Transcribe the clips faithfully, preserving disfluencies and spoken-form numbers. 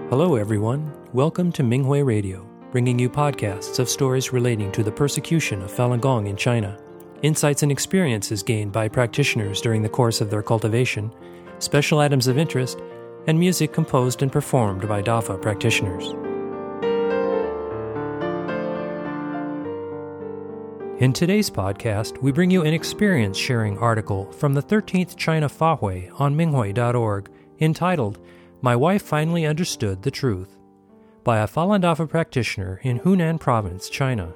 Hello everyone, welcome to Minghui Radio, bringing you podcasts of stories relating to the persecution of Falun Gong in China, insights and experiences gained by practitioners during the course of their cultivation, special items of interest, and music composed and performed by Dafa practitioners. In today's podcast, we bring you an experience-sharing article from the thirteenth China Fahui on Minghui dot org entitled My Wife Finally Understood the Truth, by a Falun Dafa practitioner in Hunan Province, China.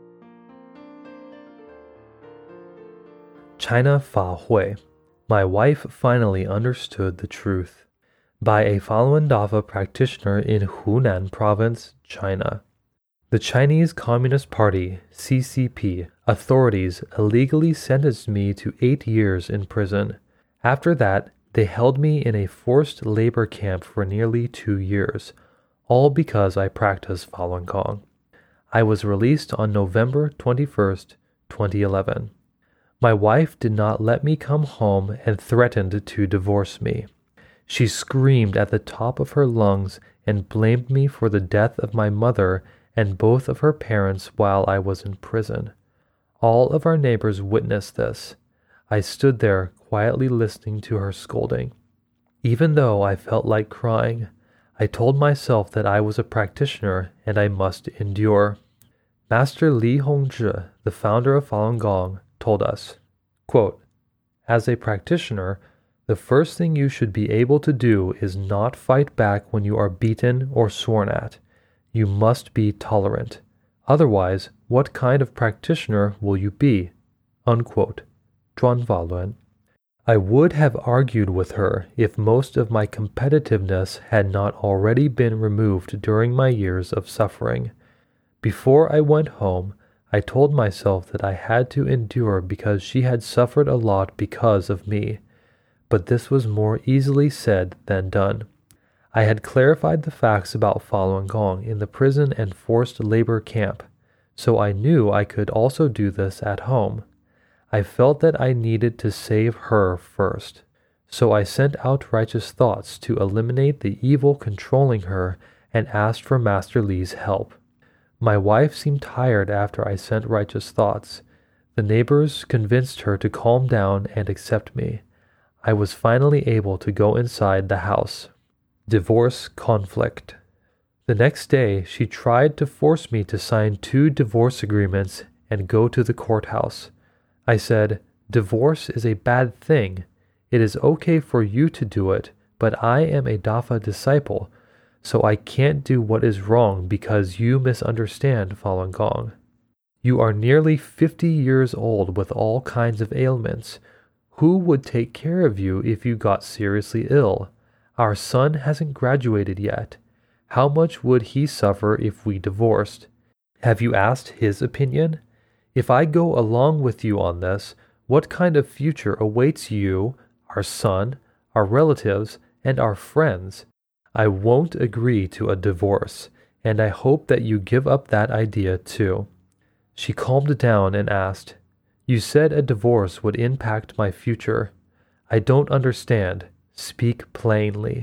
China Fahui, My Wife Finally Understood the Truth, by a Falun Dafa practitioner in Hunan Province, China. The Chinese Communist Party, C C P, authorities illegally sentenced me to eight years in prison. After that, they held me in a forced labor camp for nearly two years, all because I practiced Falun Gong. I was released on November twenty-first, twenty eleven. My wife did not let me come home and threatened to divorce me. She screamed at the top of her lungs and blamed me for the death of my mother and both of her parents while I was in prison. All of our neighbors witnessed this. I stood there quietly listening to her scolding. Even though I felt like crying, I told myself that I was a practitioner and I must endure. Master Li Hongzhi, the founder of Falun Gong, told us, quote, "As a practitioner, the first thing you should be able to do is not fight back when you are beaten or sworn at. You must be tolerant. Otherwise, what kind of practitioner will you be?" Unquote. Zhuan Faluan. I would have argued with her if most of my competitiveness had not already been removed during my years of suffering. Before I went home, I told myself that I had to endure because she had suffered a lot because of me. But this was more easily said than done. I had clarified the facts about Falun Gong in the prison and forced labor camp, so I knew I could also do this at home. I felt that I needed to save her first, so I sent out righteous thoughts to eliminate the evil controlling her and asked for Master Li's help. My wife seemed tired after I sent righteous thoughts. The neighbors convinced her to calm down and accept me. I was finally able to go inside the house. Divorce conflict. The next day, she tried to force me to sign two divorce agreements and go to the courthouse. I said, "Divorce is a bad thing. It is okay for you to do it, but I am a Dafa disciple, so I can't do what is wrong because you misunderstand Falun Gong. You are nearly fifty years old with all kinds of ailments. Who would take care of you if you got seriously ill? Our son hasn't graduated yet. How much would he suffer if we divorced? Have you asked his opinion? If I go along with you on this, what kind of future awaits you, our son, our relatives, and our friends? I won't agree to a divorce, and I hope that you give up that idea too." She calmed down and asked, "You said a divorce would impact my future. I don't understand. Speak plainly."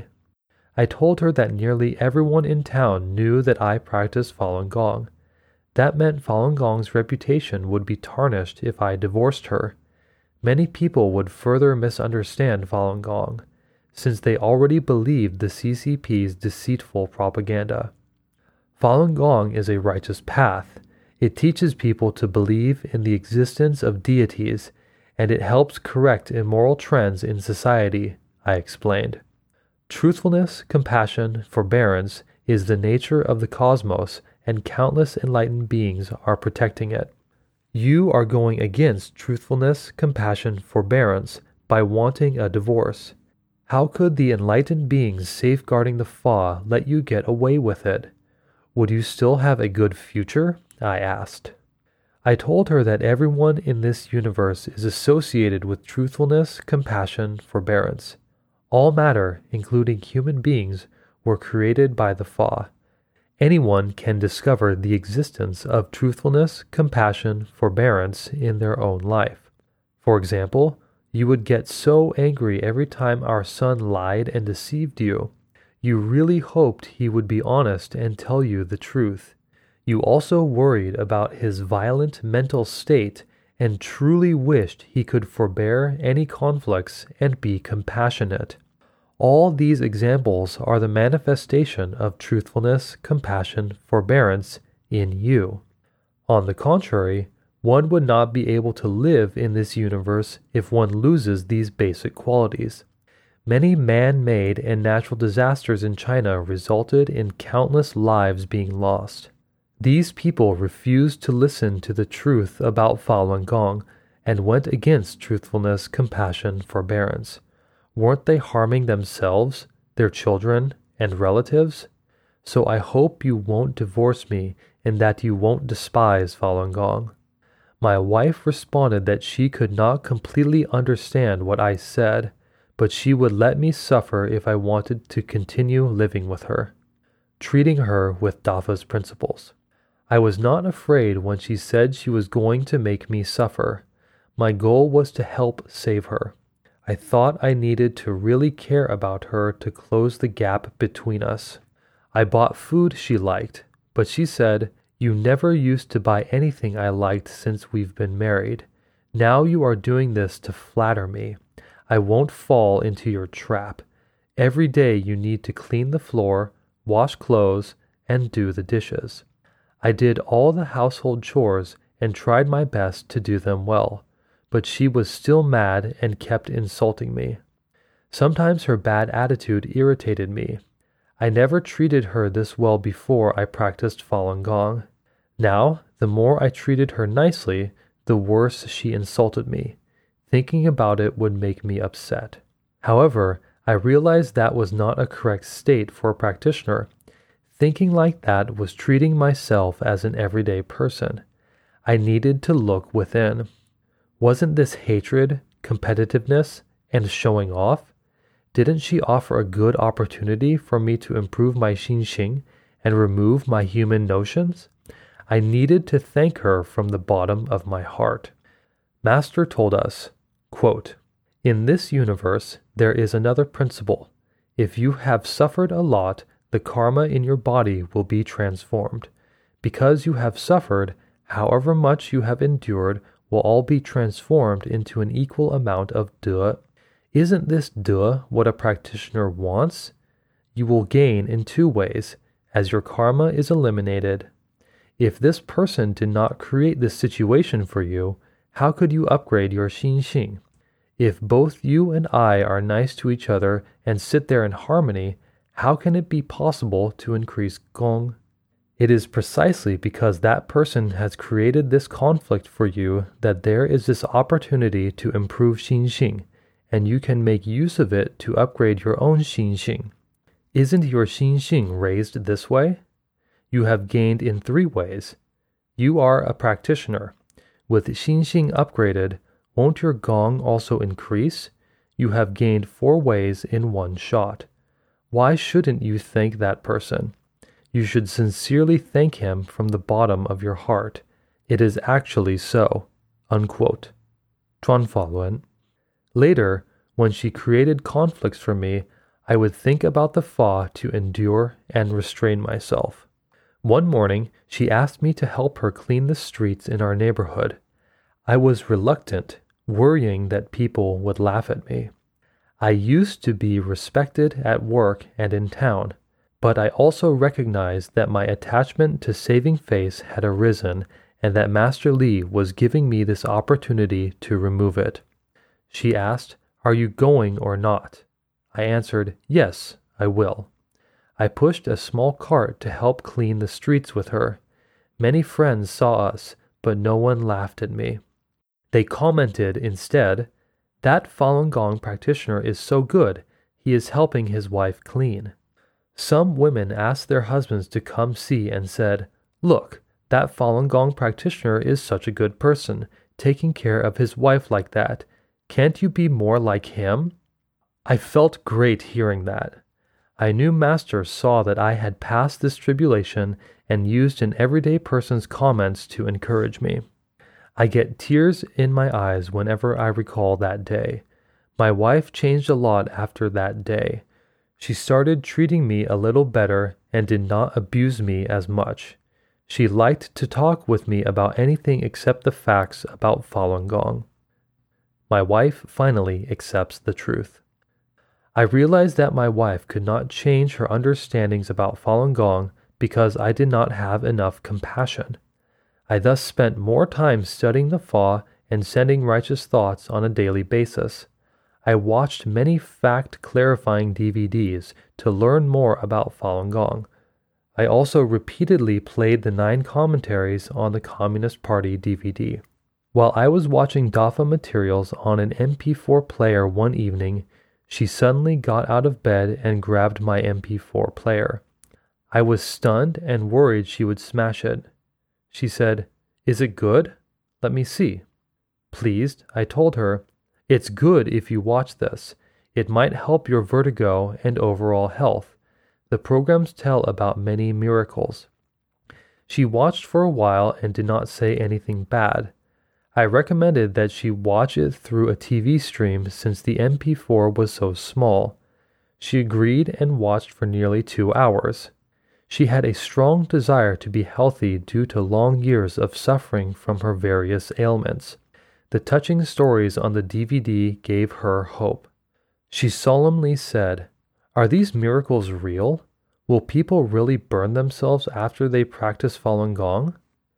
I told her that nearly everyone in town knew that I practiced Falun Gong. That meant Falun Gong's reputation would be tarnished if I divorced her. Many people would further misunderstand Falun Gong, since they already believed the C C P's deceitful propaganda. Falun Gong is a righteous path. It teaches people to believe in the existence of deities, and it helps correct immoral trends in society, I explained. Truthfulness, compassion, forbearance is the nature of the cosmos, and countless enlightened beings are protecting it. You are going against truthfulness, compassion, forbearance by wanting a divorce. How could the enlightened beings safeguarding the Fa let you get away with it? Would you still have a good future? I asked. I told her that everyone in this universe is associated with truthfulness, compassion, forbearance. All matter, including human beings, were created by the Fa. Anyone can discover the existence of truthfulness, compassion, forbearance in their own life. For example, you would get so angry every time our son lied and deceived you. You really hoped he would be honest and tell you the truth. You also worried about his violent mental state and truly wished he could forbear any conflicts and be compassionate. All these examples are the manifestation of truthfulness, compassion, forbearance in you. On the contrary, one would not be able to live in this universe if one loses these basic qualities. Many man-made and natural disasters in China resulted in countless lives being lost. These people refused to listen to the truth about Falun Gong and went against truthfulness, compassion, forbearance. Weren't they harming themselves, their children, and relatives? So I hope you won't divorce me and that you won't despise Falun Gong. My wife responded that she could not completely understand what I said, but she would let me suffer if I wanted to continue living with her, treating her with Dafa's principles. I was not afraid when she said she was going to make me suffer. My goal was to help save her. I thought I needed to really care about her to close the gap between us. I bought food she liked, but she said, "You never used to buy anything I liked since we've been married. Now you are doing this to flatter me. I won't fall into your trap. Every day you need to clean the floor, wash clothes, and do the dishes." I did all the household chores and tried my best to do them well, but she was still mad and kept insulting me. Sometimes her bad attitude irritated me. I never treated her this well before I practiced Falun Gong. Now, the more I treated her nicely, the worse she insulted me. Thinking about it would make me upset. However, I realized that was not a correct state for a practitioner. Thinking like that was treating myself as an everyday person. I needed to look within. Wasn't this hatred, competitiveness, and showing off? Didn't she offer a good opportunity for me to improve my xinxing and remove my human notions? I needed to thank her from the bottom of my heart. Master told us, quote, "In this universe, there is another principle. If you have suffered a lot, the karma in your body will be transformed. Because you have suffered, however much you have endured will all be transformed into an equal amount of de. Isn't this de what a practitioner wants? You will gain in two ways, as your karma is eliminated. If this person did not create this situation for you, how could you upgrade your xinxing? If both you and I are nice to each other and sit there in harmony, how can it be possible to increase gong? It is precisely because that person has created this conflict for you that there is this opportunity to improve xinxing, and you can make use of it to upgrade your own xinxing. Isn't your xinxing raised this way? You have gained in three ways. You are a practitioner. With xinxing upgraded, won't your gong also increase? You have gained four ways in one shot. Why shouldn't you thank that person? You should sincerely thank him from the bottom of your heart. It is actually so." Unquote. Chuan Faluan. Later, when she created conflicts for me, I would think about the Fa to endure and restrain myself. One morning, she asked me to help her clean the streets in our neighborhood. I was reluctant, worrying that people would laugh at me. I used to be respected at work and in town, but I also recognized that my attachment to saving face had arisen and that Master Li was giving me this opportunity to remove it. She asked, "Are you going or not?" I answered, "Yes, I will." I pushed a small cart to help clean the streets with her. Many friends saw us, but no one laughed at me. They commented instead, "That Falun Gong practitioner is so good, he is helping his wife clean." Some women asked their husbands to come see and said, "Look, that Falun Gong practitioner is such a good person, taking care of his wife like that. Can't you be more like him?" I felt great hearing that. I knew Master saw that I had passed this tribulation and used an everyday person's comments to encourage me. I get tears in my eyes whenever I recall that day. My wife changed a lot after that day. She started treating me a little better and did not abuse me as much. She liked to talk with me about anything except the facts about Falun Gong. My wife finally accepts the truth. I realized that my wife could not change her understandings about Falun Gong because I did not have enough compassion. I thus spent more time studying the Fa and sending righteous thoughts on a daily basis. I watched many fact-clarifying D V Ds to learn more about Falun Gong. I also repeatedly played the nine commentaries on the Communist Party D V D. While I was watching Dafa materials on an M P four player one evening, she suddenly got out of bed and grabbed my M P four player. I was stunned and worried she would smash it. She said, "Is it good? Let me see." Pleased, I told her, "It's good if you watch this. It might help your vertigo and overall health. The programs tell about many miracles." She watched for a while and did not say anything bad. I recommended that she watch it through a T V stream since the M P four was so small. She agreed and watched for nearly two hours. She had a strong desire to be healthy due to long years of suffering from her various ailments. The touching stories on the D V D gave her hope. She solemnly said, "Are these miracles real? Will people really burn themselves after they practice Falun Gong?"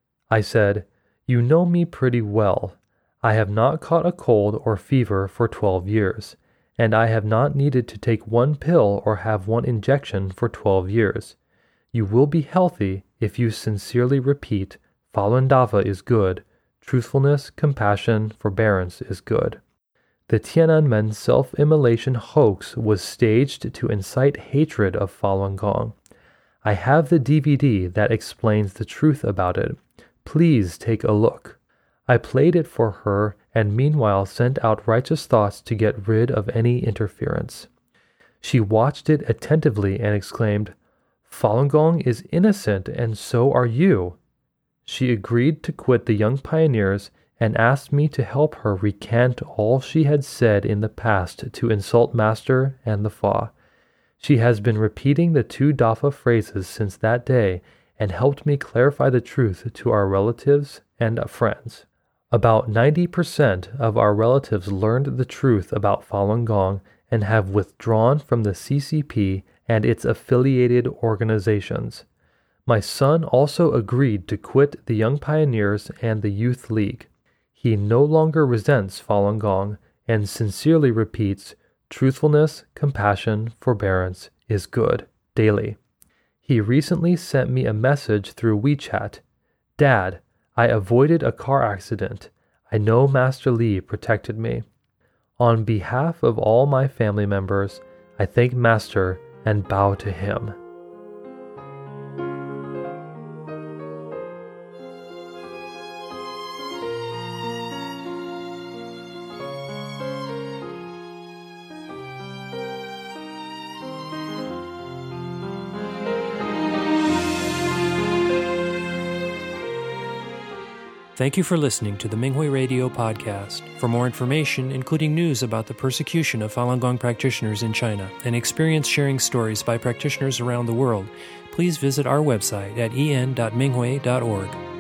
I said, "You know me pretty well. I have not caught a cold or fever for twelve years, and I have not needed to take one pill or have one injection for twelve years. You will be healthy if you sincerely repeat, Falun Dafa is good, truthfulness, compassion, forbearance is good." The Tiananmen self-immolation hoax was staged to incite hatred of Falun Gong. I have the D V D that explains the truth about it. Please take a look. I played it for her and meanwhile sent out righteous thoughts to get rid of any interference. She watched it attentively and exclaimed, "Falun Gong is innocent and so are you." She agreed to quit the Young Pioneers and asked me to help her recant all she had said in the past to insult Master and the Fa. She has been repeating the two Dafa phrases since that day and helped me clarify the truth to our relatives and friends. About ninety percent of our relatives learned the truth about Falun Gong and have withdrawn from the C C P and its affiliated organizations. My son also agreed to quit the Young Pioneers and the Youth League. He no longer resents Falun Gong and sincerely repeats, truthfulness, compassion, forbearance is good, daily. He recently sent me a message through WeChat. "Dad, I avoided a car accident. I know Master Li protected me. On behalf of all my family members, I thank Master and bow to him." Thank you for listening to the Minghui Radio podcast. For more information, including news about the persecution of Falun Gong practitioners in China and experience-sharing stories by practitioners around the world, please visit our website at en dot minghui dot org.